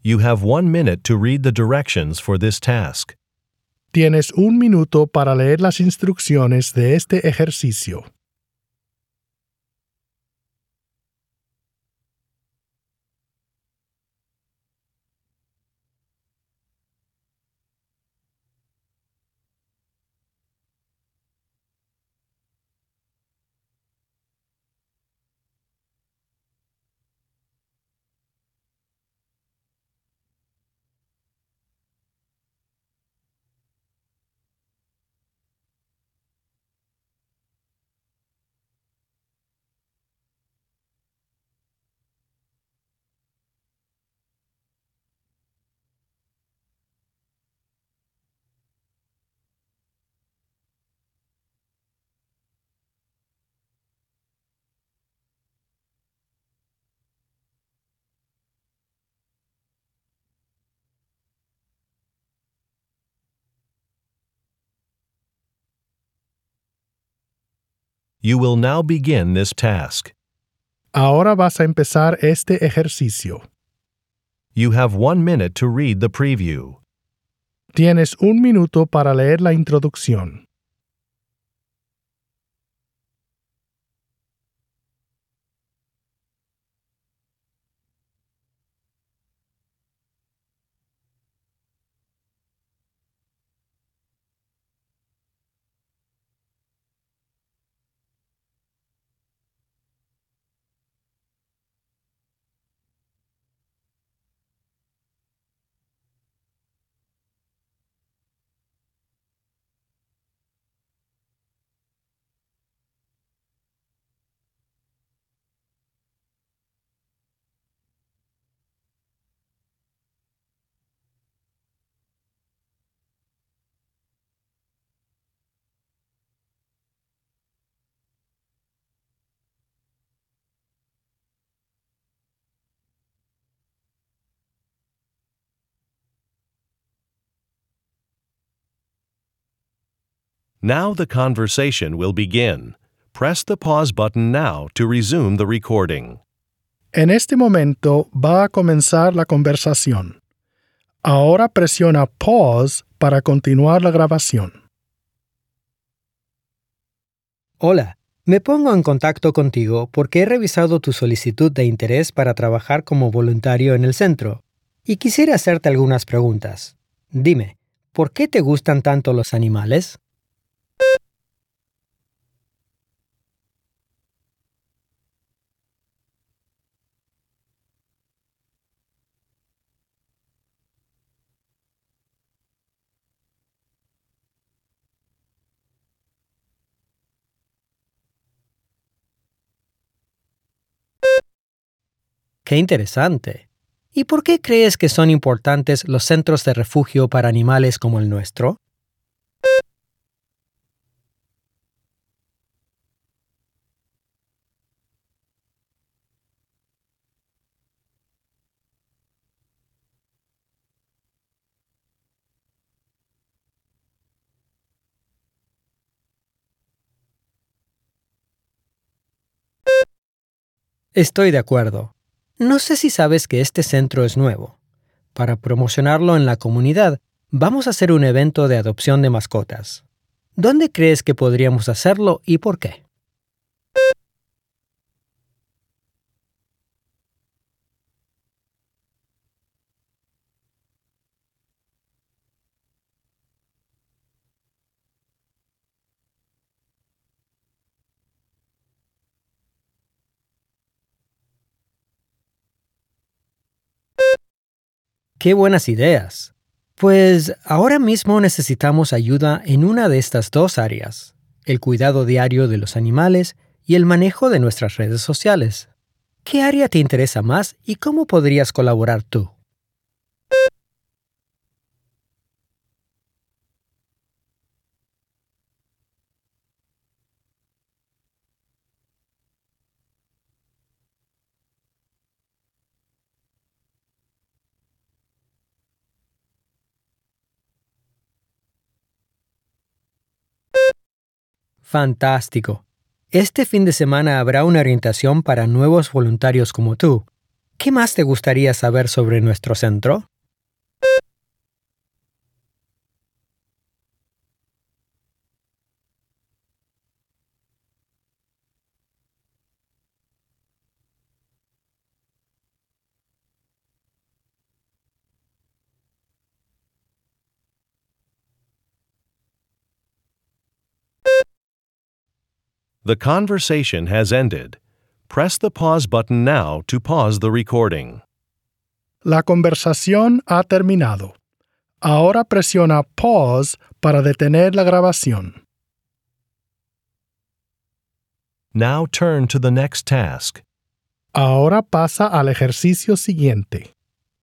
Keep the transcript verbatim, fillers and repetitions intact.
You have one minute to read the directions for this task. Tienes un minuto para leer las instrucciones de este ejercicio. You will now begin this task. Ahora vas a empezar este ejercicio. You have one minute to read the preview. Tienes un minuto para leer la introducción. Now the conversation will begin. Press the pause button now to resume the recording. En este momento va a comenzar la conversación. Ahora presiona pause para continuar la grabación. Hola, me pongo en contacto contigo porque he revisado tu solicitud de interés para trabajar como voluntario en el centro y quisiera hacerte algunas preguntas. Dime, ¿por qué te gustan tanto los animales? ¡Qué interesante! ¿Y por qué crees que son importantes los centros de refugio para animales como el nuestro? Estoy de acuerdo. No sé si sabes que este centro es nuevo. Para promocionarlo en la comunidad, vamos a hacer un evento de adopción de mascotas. ¿Dónde crees que podríamos hacerlo y por qué? ¡Qué buenas ideas! Pues ahora mismo necesitamos ayuda en una de estas dos áreas, el cuidado diario de los animales y el manejo de nuestras redes sociales. ¿Qué área te interesa más y cómo podrías colaborar tú? Fantástico. Este fin de semana habrá una orientación para nuevos voluntarios como tú. ¿Qué más te gustaría saber sobre nuestro centro? The conversation has ended. Press the pause button now to pause the recording. La conversación ha terminado. Ahora presiona pause para detener la grabación. Now turn to the next task. Ahora pasa al ejercicio siguiente.